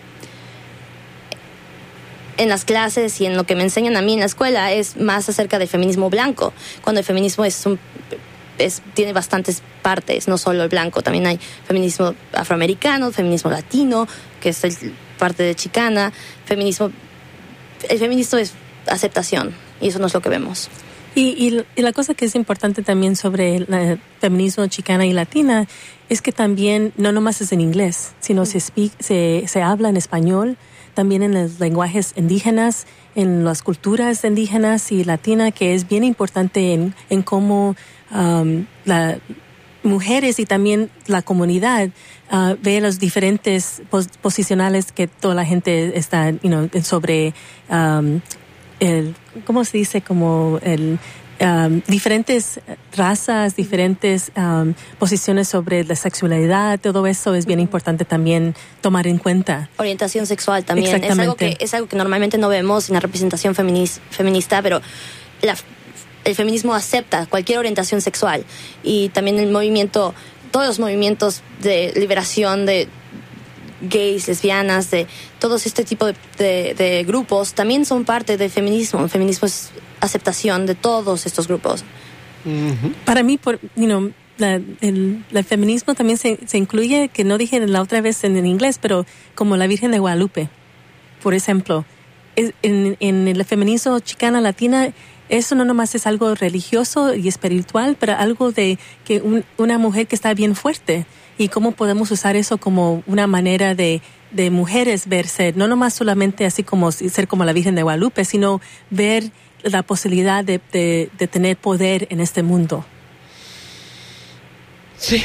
en las clases y en lo que me enseñan a mí en la escuela es más acerca del feminismo blanco, cuando el feminismo es un Es, tiene bastantes partes, no solo el blanco, también hay feminismo afroamericano, feminismo latino, que es el, parte de chicana, feminismo, el feminismo es aceptación y eso no es lo que vemos. Y, y, y la cosa que es importante también sobre el feminismo chicana y latina es que también no nomás es en inglés, sino se, speak, se, se habla en español, también en los lenguajes indígenas, en las culturas indígenas y latina, que es bien importante en, en cómo um, las mujeres y también la comunidad uh, ve los diferentes pos- posicionales que toda la gente está, you know, sobre um, el, ¿cómo se dice? Como el um, diferentes razas, diferentes um, posiciones sobre la sexualidad, todo eso es bien importante también tomar en cuenta. Orientación sexual también es algo que es algo que normalmente no vemos en la representación feminis, feminista, pero la, el feminismo acepta cualquier orientación sexual y también el movimiento, todos los movimientos de liberación de gays, lesbianas, de todos este tipo de, de, de grupos también son parte del feminismo. El feminismo es aceptación de todos estos grupos. Uh-huh. Para mí, por, you know, la, el, el feminismo también se, se incluye, que no dije la otra vez en, en inglés, pero como la Virgen de Guadalupe, por ejemplo. Es, en, en el feminismo chicana latina, eso no nomás es algo religioso y espiritual, pero algo de que un, una mujer que está bien fuerte. Y cómo podemos usar eso como una manera de, de mujeres verse, no nomás solamente así como ser como la Virgen de Guadalupe, sino ver la posibilidad de, de, de tener poder en este mundo. Sí,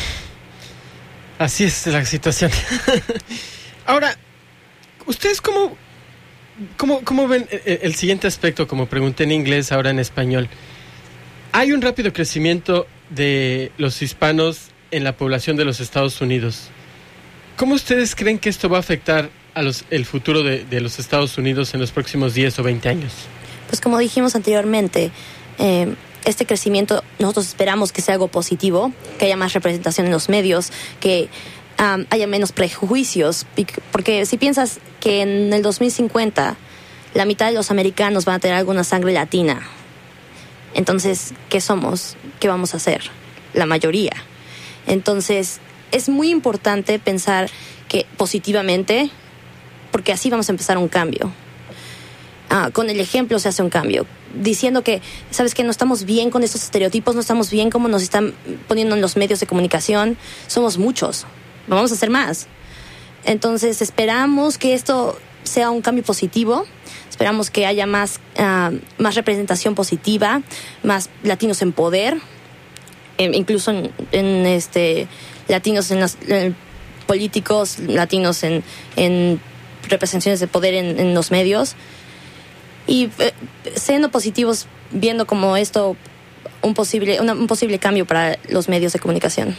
así es la situación. Ahora, ¿ustedes cómo, cómo, cómo ven el, el siguiente aspecto? Como pregunté en inglés, ahora en español. Hay un rápido crecimiento de los hispanos en la población de los Estados Unidos. ¿Cómo ustedes creen que esto va a afectar a los, el futuro de, de los Estados Unidos en los próximos diez o veinte años? Pues como dijimos anteriormente, eh, este crecimiento nosotros esperamos que sea algo positivo, que haya más representación en los medios, que um, haya menos prejuicios, porque si piensas que en el dos mil cincuenta la mitad de los americanos van a tener alguna sangre latina, entonces, ¿qué somos? ¿Qué vamos a hacer? La mayoría. Entonces, es muy importante pensar que positivamente, porque así vamos a empezar un cambio. Ah, con el ejemplo se hace un cambio. Diciendo que, ¿sabes qué? No estamos bien con estos estereotipos, no estamos bien como nos están poniendo en los medios de comunicación. Somos muchos. Vamos a hacer más. Entonces, esperamos que esto sea un cambio positivo. Esperamos que haya más, uh, más representación positiva, más latinos en poder, eh, incluso en, en este latinos en los en políticos, latinos en, en representaciones de poder en, en los medios. Y eh, siendo positivos, viendo como esto un posible, una, un posible cambio para los medios de comunicación.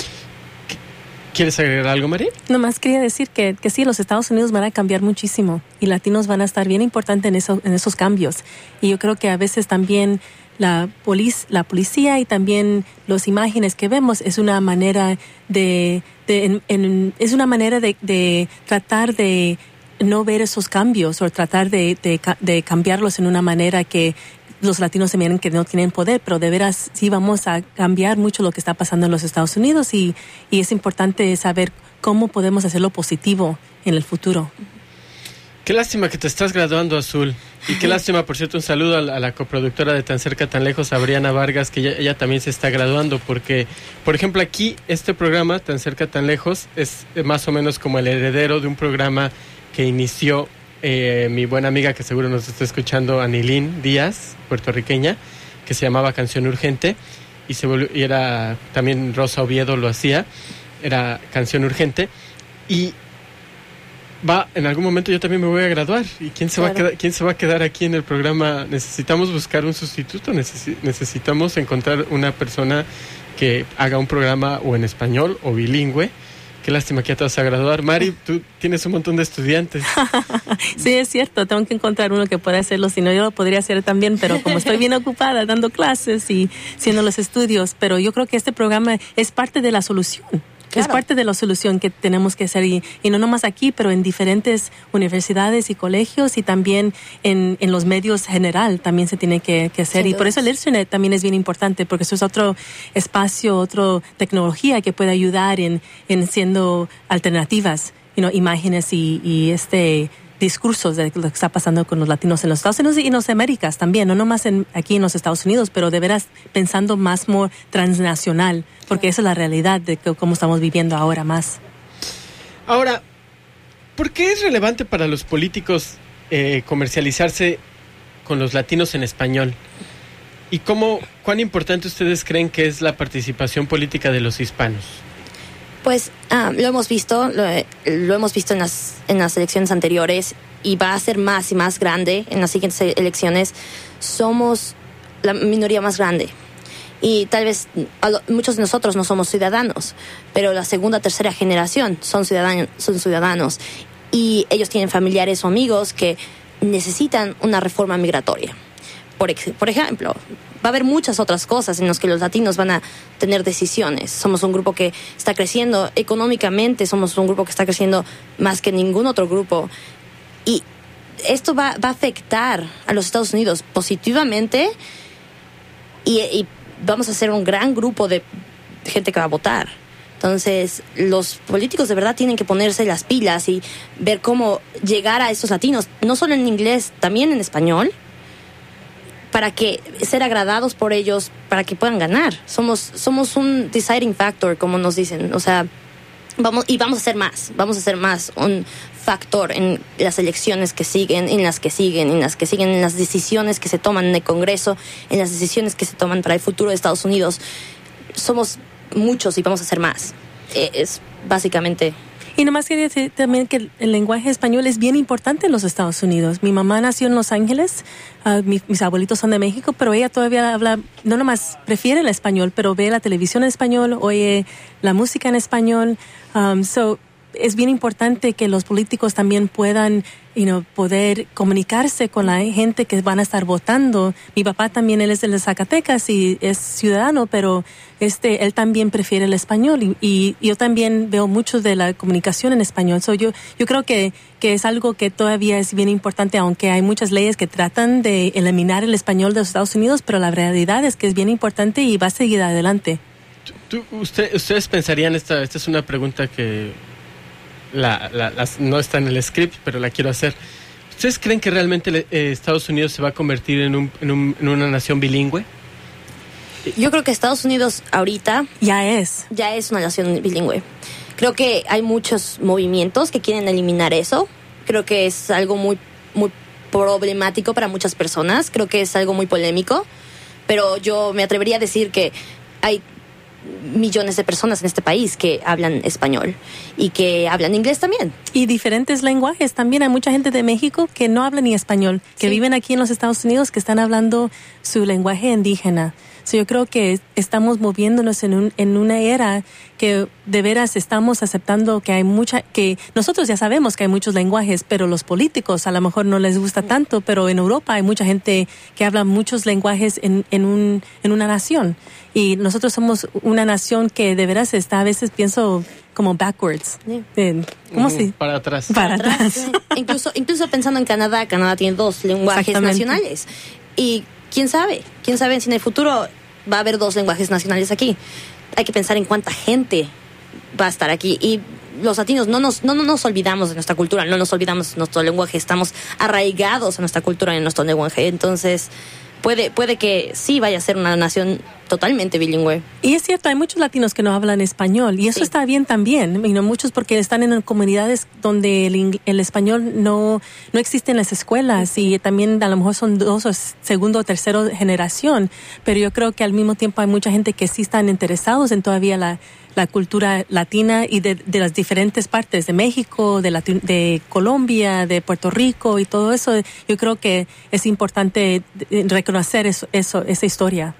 ¿Quieres agregar algo, María? Nomás quería decir que, que sí, los Estados Unidos van a cambiar muchísimo y latinos van a estar bien importantes en, eso, en esos cambios. Y yo creo que a veces también la, polic- la policía y también las imágenes que vemos es una manera de, de en, en, es una manera de, de tratar de no ver esos cambios o tratar de, de, de cambiarlos en una manera que los latinos se miren que no tienen poder, pero de veras sí vamos a cambiar mucho lo que está pasando en los Estados Unidos y, y es importante saber cómo podemos hacerlo positivo en el futuro. Qué lástima que te estás graduando, Azul. Y qué lástima, por cierto, un saludo a la, a la coproductora de Tan Cerca, Tan Lejos, a Briana Vargas, que ella, ella también se está graduando, porque, por ejemplo, aquí este programa, Tan Cerca, Tan Lejos, es más o menos como el heredero de un programa que inició Eh, mi buena amiga que seguro nos está escuchando, Anilín Díaz, puertorriqueña, que se llamaba Canción Urgente y se volvió, y era también Rosa Oviedo lo hacía, era Canción Urgente y va, en algún momento yo también me voy a graduar y quién se claro. va a quedar, quién se va a quedar aquí en el programa. Necesitamos buscar un sustituto, necesi- necesitamos encontrar una persona que haga un programa o en español o bilingüe. Qué lástima que ya te vas a graduar. Mari, tú tienes un montón de estudiantes. Sí, es cierto. Tengo que encontrar uno que pueda hacerlo. Si no, yo lo podría hacer también. Pero como estoy bien ocupada dando clases y haciendo los estudios. Pero yo creo que este programa es parte de la solución. Claro. Es parte de la solución que tenemos que hacer. Y, y no nomás aquí, pero en diferentes universidades y colegios y también en, en los medios general también se tiene que, que hacer. Sin y dudas. Por eso el internet también es bien importante, porque eso es otro espacio, otra tecnología que puede ayudar en, en siendo alternativas, you know, imágenes y, y este discursos de lo que está pasando con los latinos en los Estados Unidos y en las Américas también, no nomás en, aquí en los Estados Unidos, pero de veras pensando más more transnacional, porque esa es la realidad de que, cómo estamos viviendo ahora más. Ahora, ¿por qué es relevante para los políticos eh, comercializarse con los latinos en español? ¿Y cómo, cuán importante ustedes creen que es la participación política de los hispanos? Pues ah, lo hemos visto, lo, lo hemos visto en las, en las elecciones anteriores y va a ser más y más grande en las siguientes elecciones. Somos la minoría más grande y tal vez a lo, muchos de nosotros no somos ciudadanos, pero la segunda, tercera generación son ciudadanos, son ciudadanos y ellos tienen familiares o amigos que necesitan una reforma migratoria. Por, ex, por ejemplo, va a haber muchas otras cosas en las que los latinos van a tener decisiones. Somos un grupo que está creciendo económicamente, somos un grupo que está creciendo más que ningún otro grupo. Y esto va, va a afectar a los Estados Unidos positivamente y, y vamos a ser un gran grupo de gente que va a votar. Entonces, los políticos de verdad tienen que ponerse las pilas y ver cómo llegar a estos latinos, no solo en inglés, también en español, para que ser agradados por ellos, para que puedan ganar. Somos somos un deciding factor, como nos dicen. O sea, vamos y vamos a hacer más. Vamos a hacer más un factor en las elecciones que siguen, en las que siguen, en las que siguen, en las decisiones que se toman en el Congreso, en las decisiones que se toman para el futuro de Estados Unidos. Somos muchos y vamos a hacer más. Eh, es básicamente... Y nomás quería decir también que el, el lenguaje español es bien importante en los Estados Unidos. Mi mamá nació en Los Ángeles, uh, mi, mis abuelitos son de México, pero ella todavía habla, no nomás prefiere el español, pero ve la televisión en español, oye la música en español. Um, so, es bien importante que los políticos también puedan, you know, poder comunicarse con la gente que van a estar votando. Mi papá también, él es de Zacatecas y es ciudadano, pero este, él también prefiere el español y, y yo también veo mucho de la comunicación en español. So, yo, yo creo que, que es algo que todavía es bien importante, aunque hay muchas leyes que tratan de eliminar el español de los Estados Unidos, pero la realidad es que es bien importante y va a seguir adelante. ¿Tú, usted, ustedes pensarían, esta, esta es una pregunta que La, la, las, no está en el script, pero la quiero hacer. ¿Ustedes creen que realmente eh, Estados Unidos se va a convertir en, un, en, un, en una nación bilingüe? Yo creo que Estados Unidos ahorita ya es. Ya es una nación bilingüe. Creo que hay muchos movimientos que quieren eliminar eso. Creo que es algo muy, muy problemático para muchas personas. Creo que es algo muy polémico. Pero yo me atrevería a decir que hay millones de personas en este país que hablan español y que hablan inglés también. Y diferentes lenguajes también. Hay mucha gente de México que no habla ni español, que sí. viven aquí en los Estados Unidos, que están hablando su lenguaje indígena. So, yo creo que estamos moviéndonos en, un, en una era que de veras estamos aceptando que hay mucha, que nosotros ya sabemos que hay muchos lenguajes, pero los políticos a lo mejor no les gusta tanto, pero en Europa hay mucha gente que habla muchos lenguajes en, en, un, en una nación. Y nosotros somos una nación que de veras está, a veces pienso como backwards. Sí. ¿Cómo uh, se? Para atrás. Para, para atrás. atrás. Sí. Incluso, incluso pensando en Canadá, Canadá tiene dos lenguajes nacionales. Y quién sabe, quién sabe si en el futuro va a haber dos lenguajes nacionales aquí. Hay que pensar en cuánta gente va a estar aquí. Y los latinos no nos, no, no nos olvidamos de nuestra cultura, no nos olvidamos de nuestro lenguaje. Estamos arraigados a nuestra cultura y en nuestro lenguaje. Entonces, puede, puede que sí vaya a ser una nación totalmente bilingüe. Y es cierto, hay muchos latinos que no hablan español y eso sí. está bien también. You know, muchos porque están en comunidades donde el, el español no, no existe en las escuelas sí. y también a lo mejor son dos o segundo o tercero generación, pero yo creo que al mismo tiempo hay mucha gente que sí están interesados en todavía la, la cultura latina y de, de las diferentes partes de México, de, Latin, de Colombia, de Puerto Rico y todo eso. Yo creo que es importante reconocer eso, eso, esa historia.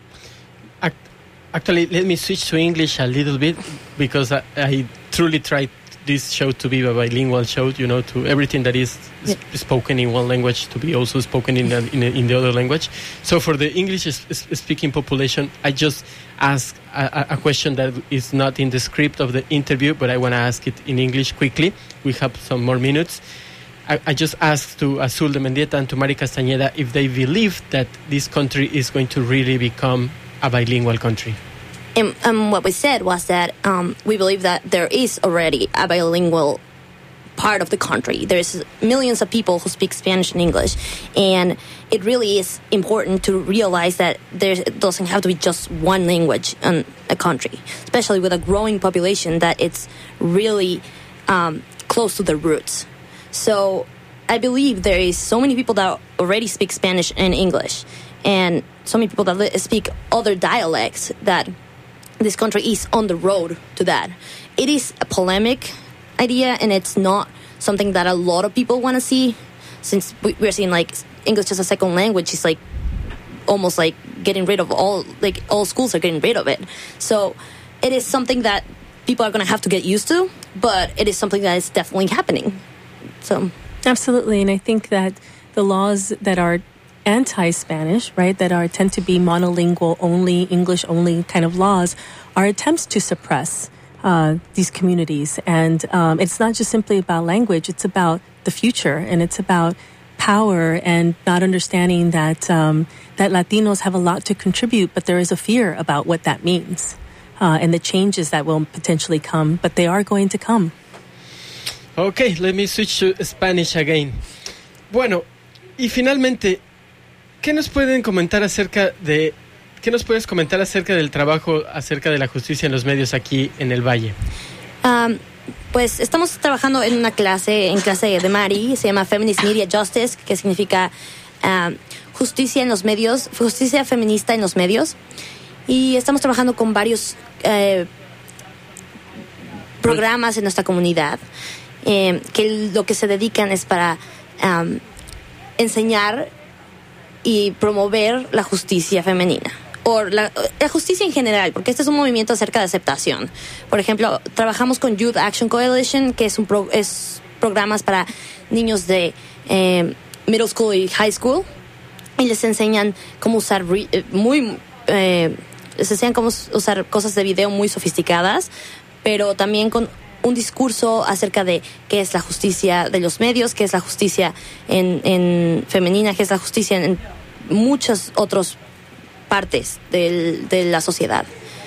Actually, let me switch to English a little bit because I, I truly tried this show to be a bilingual show, you know, to everything that is yeah. spoken in one language to be also spoken in, a, in, a, in the other language. So for the English-speaking population, I just asked a, a question that is not in the script of the interview, but I want to ask it in English quickly. We have some more minutes. I, I just asked to Azul de Mendieta and to Mari Castañeda if they believe that this country is going to really become a bilingual country. And um, what we said was that um, we believe that there is already a bilingual part of the country. There's millions of people who speak Spanish and English, and it really is important to realize that there doesn't have to be just one language in a country, especially with a growing population that it's really um, close to the roots. So I believe there is so many people that already speak Spanish and English, and so many people that speak other dialects that this country is on the road to that. It is a polemic idea, and it's not something that a lot of people want to see, since we're seeing like English as a second language is like almost like getting rid of all, like all schools are getting rid of it. So it is something that people are going to have to get used to, but it is something that is definitely happening. So absolutely, and I think that the laws that are anti-Spanish, right, that are tend to be monolingual only, English only kind of laws, are attempts to suppress uh, these communities. And um, it's not just simply about language, it's about the future, and it's about power and not understanding that um, that Latinos have a lot to contribute, but there is a fear about what that means uh, and the changes that will potentially come, but they are going to come. Okay, let me switch to Spanish again. Bueno, y finalmente, ¿qué nos pueden comentar acerca de qué nos puedes comentar acerca del trabajo acerca de la justicia en los medios aquí en el Valle? Um, pues estamos trabajando en una clase, en clase de Mari, se llama Feminist Media Justice, que significa um, justicia en los medios, justicia feminista en los medios, y estamos trabajando con varios eh, programas en nuestra comunidad eh, que lo que se dedican es para um, enseñar y promover la justicia femenina. O la, la justicia en general, porque este es un movimiento acerca de aceptación. Por ejemplo, trabajamos con Youth Action Coalition, que es un pro, es programas para niños de eh, middle school y high school, y les enseñan cómo usar re, muy eh, les enseñan cómo usar cosas de video muy sofisticadas, pero también con un discurso acerca de qué es la justicia de los medios, qué es la justicia en, en femenina, qué es la justicia en, en muchas otras partes del, de la sociedad.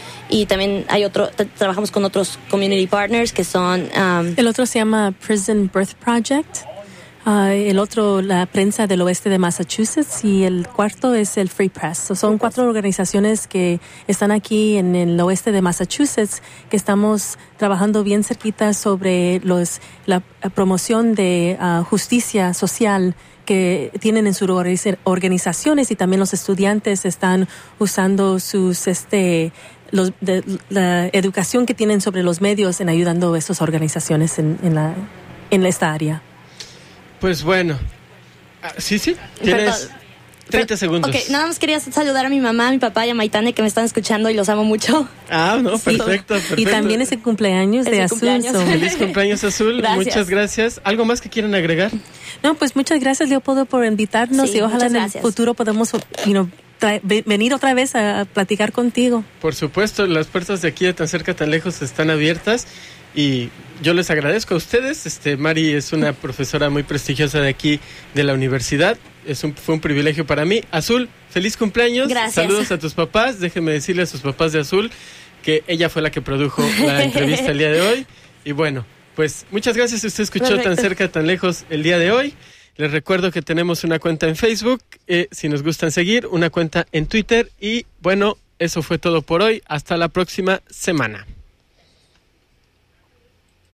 Y también hay otro, t- trabajamos con otros community partners que son... Um, el otro se llama Prison Birth Project, uh, el otro la prensa del oeste de Massachusetts, y el cuarto es el Free Press. So, son cuatro organizaciones que están aquí en el oeste de Massachusetts, que estamos trabajando bien cerquita sobre los, la promoción de uh, justicia social que tienen en sus organizaciones, y también los estudiantes están usando sus este los de, la educación que tienen sobre los medios en ayudando a estas organizaciones en, en la en esta área. Pues bueno, ah, sí, sí, tienes Perdón. treinta segundos. Ok, nada más quería saludar a mi mamá, a mi papá y a Maitane, que me están escuchando y los amo mucho. Ah, no, Sí. perfecto, perfecto. Y también es el cumpleaños Es de el Azul. cumpleaños. so- Feliz cumpleaños, Azul. Gracias. Muchas gracias. ¿Algo más que quieran agregar? No, pues muchas gracias, Leopoldo, por invitarnos, Sí, y ojalá muchas en el gracias. futuro podamos you know, tra- ve- venir otra vez a, a platicar contigo. Por supuesto, las puertas de aquí de Tan Cerca, Tan Lejos están abiertas, y yo les agradezco a ustedes. Este, Mari es una profesora muy prestigiosa de aquí de la universidad. Es un, fue un privilegio para mí. Azul, feliz cumpleaños. Gracias. Saludos a tus papás. Déjenme decirle a sus papás de Azul que ella fue la que produjo la entrevista el día de hoy. Y bueno, pues muchas gracias si usted escuchó Perfecto. Tan Cerca, Tan Lejos el día de hoy. Les recuerdo que tenemos una cuenta en Facebook, eh, si nos gustan seguir, una cuenta en Twitter, y bueno, eso fue todo por hoy. Hasta la próxima semana.